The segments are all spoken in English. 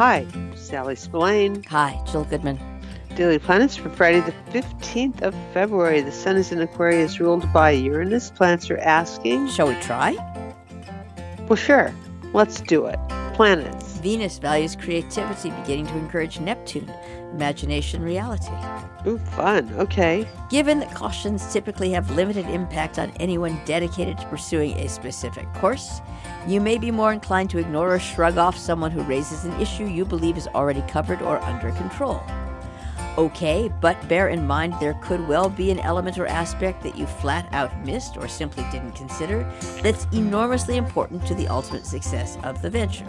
Hi, Sally Spillane. Hi, Jill Goodman. Daily Planets for Friday the 15th of February. The Sun is in Aquarius, ruled by Uranus. Planets are asking... Shall we try? Well, sure. Let's do it. Planets. Venus values creativity, beginning to encourage Neptune, imagination, reality. Ooh, fun. Okay. Given that cautions typically have limited impact on anyone dedicated to pursuing a specific course, you may be more inclined to ignore or shrug off someone who raises an issue you believe is already covered or under control. Okay, but bear in mind there could well be an element or aspect that you flat out missed or simply didn't consider that's enormously important to the ultimate success of the venture.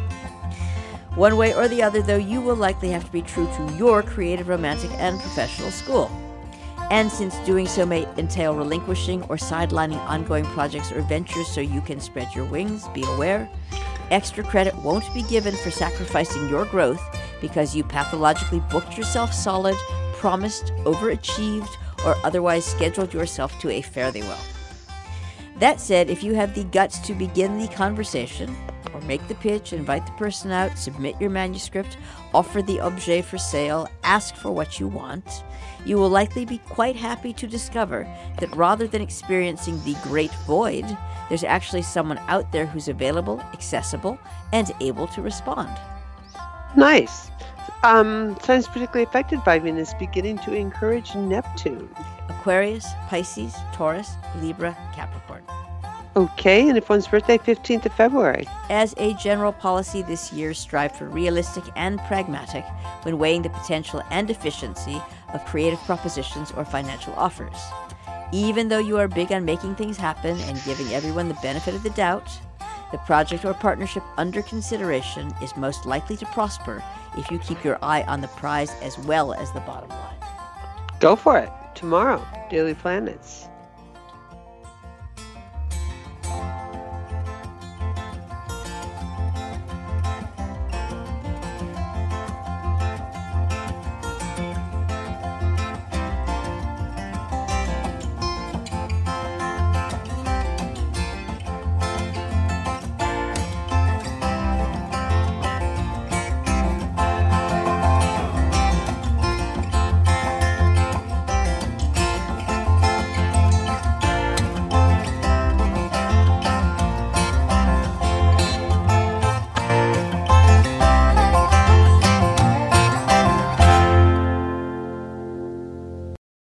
One way or the other, though, you will likely have to be true to your creative, romantic, and professional school. And since doing so may entail relinquishing or sidelining ongoing projects or ventures so you can spread your wings, be aware, extra credit won't be given for sacrificing your growth because you pathologically booked yourself solid, promised, overachieved, or otherwise scheduled yourself to a fare thee well. That said, if you have the guts to begin the conversation, or make the pitch, invite the person out, submit your manuscript, offer the objet for sale, ask for what you want, you will likely be quite happy to discover that rather than experiencing the great void, there's actually someone out there who's available, accessible, and able to respond. Nice. Sun is particularly affected by Venus, beginning to encourage Neptune. Aquarius, Pisces, Taurus, Libra, Capricorn. Okay, and if one's birthday, 15th of February. As a general policy this year, strive for realistic and pragmatic when weighing the potential and efficiency of creative propositions or financial offers. Even though you are big on making things happen and giving everyone the benefit of the doubt, the project or partnership under consideration is most likely to prosper if you keep your eye on the prize as well as the bottom line. Go for it. Tomorrow, Daily Planets.